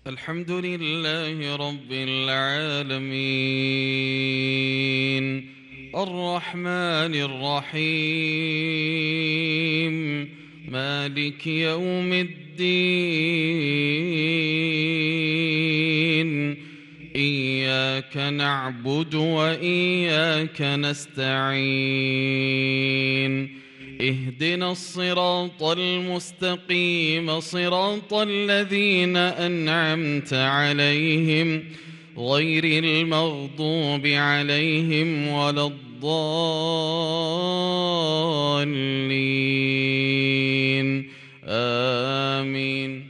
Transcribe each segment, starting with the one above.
الحمد لله رب العالمين الرحمن الرحيم مالك يوم الدين إياك نعبد وإياك نستعين اهدنا الصراط المستقيم صراط الذين أنعمت عليهم غير المغضوب عليهم ولا الضالين آمين.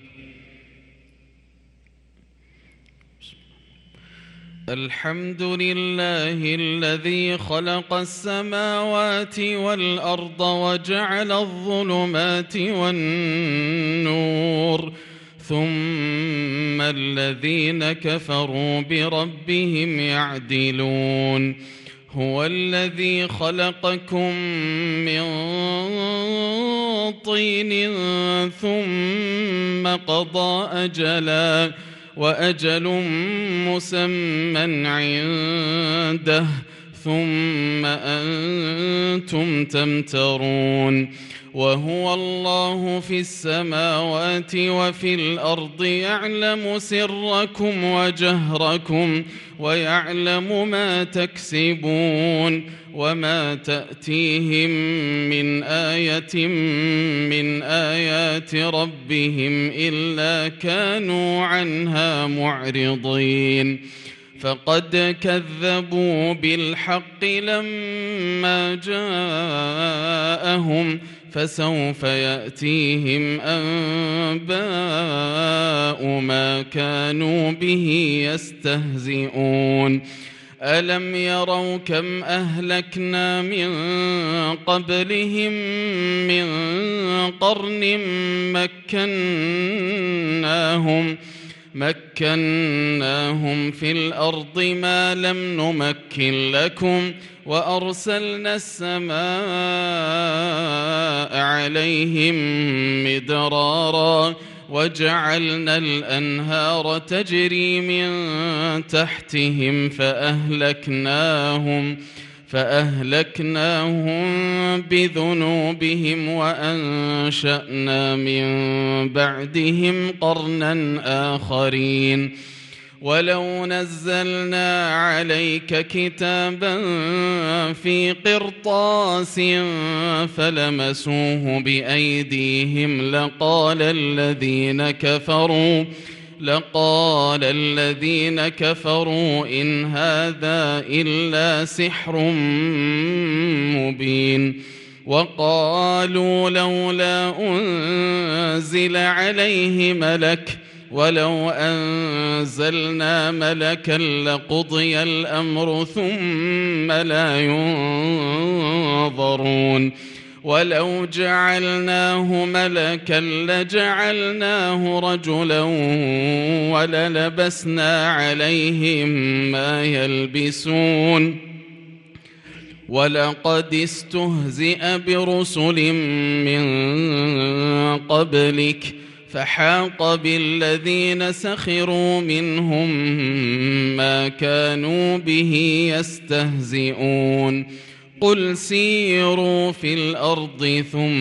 الحمد لله الذي خلق السماوات والأرض وجعل الظلمات والنور ثم الذين كفروا بربهم يعدلون. هو الذي خلقكم من طين ثم قضى أجلاً وأجل مسمى عنده ثم أنتم تمترون. وهو الله في السماوات وفي الأرض يعلم سركم وجهركم ويعلم ما تكسبون وما تأتيهم من آية من آيات ربهم إلا كانوا عنها معرضين. فقد كذبوا بالحق لما جاءهم فسوف يأتيهم أنباء ما كانوا به يستهزئون. ألم يروا كم أهلكنا من قبلهم من قرن مكناهم في الأرض ما لم نمكن لكم وأرسلنا السماء عليهم مدرارا وجعلنا الأنهار تجري من تحتهم فأهلكناهم بذنوبهم وأنشأنا من بعدهم قرنا آخرين. ولو نزلنا عليك كتابا في قرطاس فلمسوه بأيديهم لقال الذين كفروا إن هذا إلا سحر مبين. وقالوا لولا أنزل عليه ملك ولو أنزلنا ملكا لقضي الأمر ثم لا ينظرون. ولو جعلناه ملكا لجعلناه رجلا وللبسنا عليهم ما يلبسون. ولقد استهزئ برسل من قبلك فحاق بالذين سخروا منهم ما كانوا به يستهزئون. قل سيروا في الأرض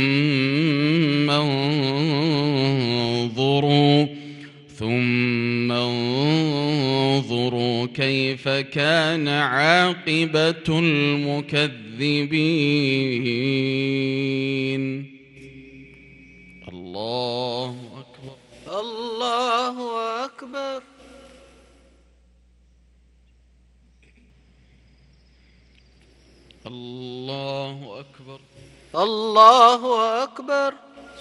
ثم انظروا كيف كان عاقبة المكذبين. الله أكبر الله أكبر. الله أكبر الله أكبر.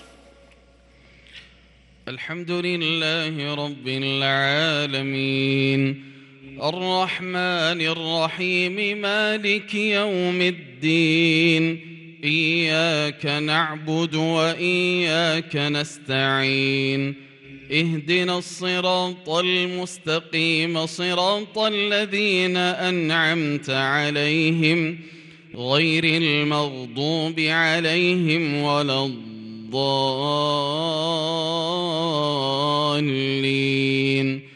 الحمد لله رب العالمين الرحمن الرحيم مالك يوم الدين إياك نعبد وإياك نستعين اهدنا الصراط المستقيم صراط الذين أنعمت عليهم غير المغضوب عليهم ولا الضالين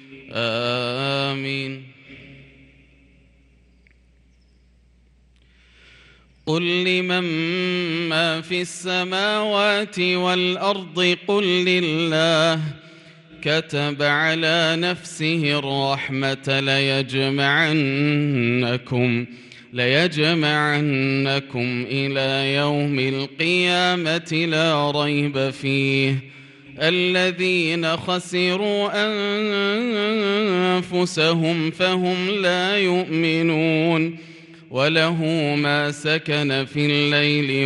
في السماوات والأرض قل لله كتب على نفسه الرحمة ليجمعنكم إلى يوم القيامة لا ريب فيه الذين خسروا أنفسهم فهم لا يؤمنون وله ما سكن في الليل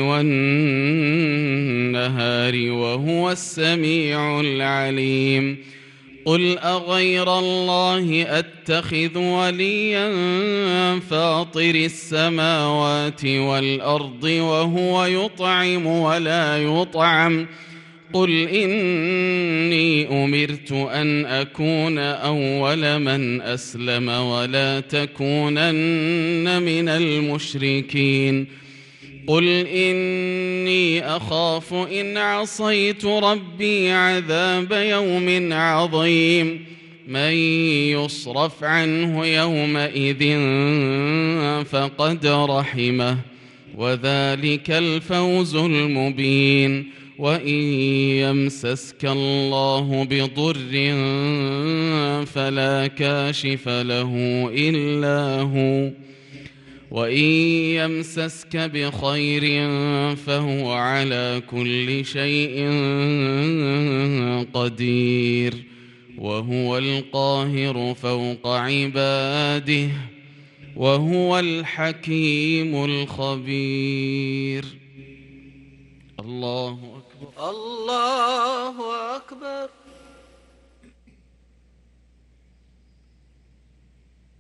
والنهار وهو السميع العليم قل أغير الله أتخذ وليا فاطر السماوات والأرض وهو يطعم ولا يطعم قل إني أمرت أن أكون أول من أسلم ولا تكونن من المشركين قل إني أخاف إن عصيت ربي عذاب يوم عظيم من يصرف عنه يومئذ فقد رحمه وذلك الفوز المبين وإن يمسسك الله بضر فلا كاشف له إلا هو وإن يمسسك بخير فهو على كل شيء قدير وهو القاهر فوق عباده وهو الحكيم الخبير. الله أكبر. الله أكبر.